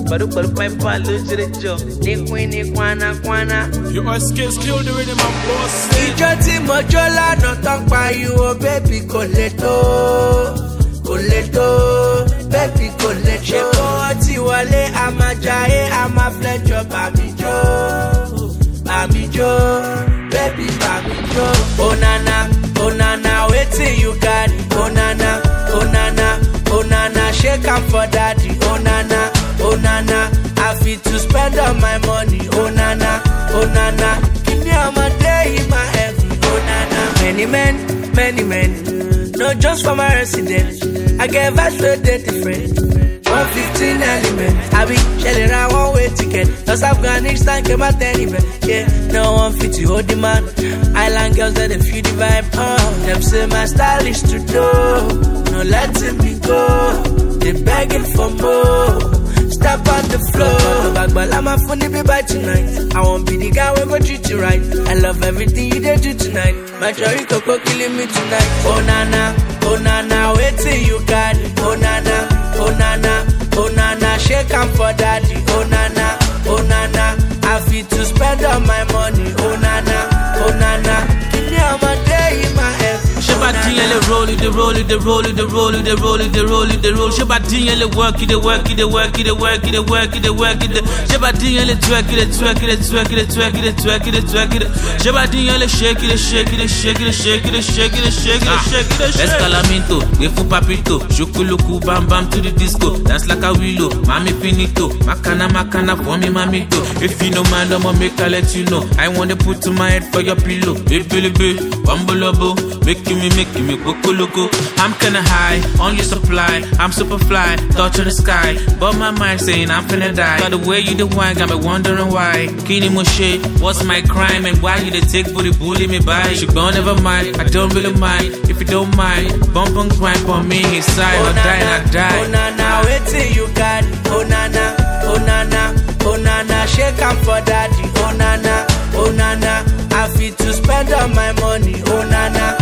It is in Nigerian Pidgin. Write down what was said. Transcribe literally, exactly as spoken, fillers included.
Baru baru pipe lose the job. Ni queen ni kwana kwana. Your skills kill the rhythm and boss. Ijo ti mojo lana tan pa you, oh baby kò lè tó, kò lè tó, baby kò lè tó. Ṣé kò ti wọlé a máa jayé a máa flẹ́jọ́ bá mi jó, bá mi jó, baby bá mi jó. Oh nana, oh nana, wetin you got? Oh nana, oh nana, oh nana, shake am for daddy. Oh nana, oh nana, I fit to spend all my money. Oh nana, oh nana, give me all my day in my heaven. Oh nana, many men, many men, no just for my residence. I get vibes where they different. one fifteen elements, I be shelling around one way ticket. Just Afghanistan came out anywhere. Yeah, no one fit to hold the man. Island girls that they feel the vibe. Oh, them say my style is to do. No letting me go. They begging for more. Step on the floor. Back, but I'm a funny baby by tonight. I won't be the guy who go treat you right. I love everything you did do tonight. My Jory Coco killing me tonight. Oh nana, oh nana, wait till you got it. Oh nana, oh nana, oh nana, shake am for daddy. Oh nana, oh nana, I fit to spend all my money. Oh nana, oh nana, give me all my day in my head. Shabadin le roll it, the roll it, the roll it, the roll it, the roll it, the roll it, the roll. Shabadin le work it, the work it, the work it, the work it, the work it, the work it. Shabadin le twerk it, twerk it, twerk it, twerk it, twerk it, twerk it. Shabadin le shake it, shake it, shake it, shake it, shake it, shake it, shake it. Escalamento, we fu papito, shukuluku bam bam to the disco. Dance like a willow, mami finito, makana makana for me mamito. If you no mind, I'ma make I let you know. I wanna put to my head for your pillow. Baby, baby, bumble making me, making me go loco. I'm kinda high on your supply. I'm super fly, touch of the sky. But my mind saying I'm finna die. By the way you the wine, got me wondering why. Kini Moshe, what's my crime and why you the take booty bully me by? She gone, never mind, I don't really mind. If you don't mind, bump and grind for me inside. Oh, or die and I die. Oh nana, wait till you got it. Oh nana, oh nana, oh nana, shake am for daddy. Oh nana, oh nana, I fit to spend all my money. Oh nana.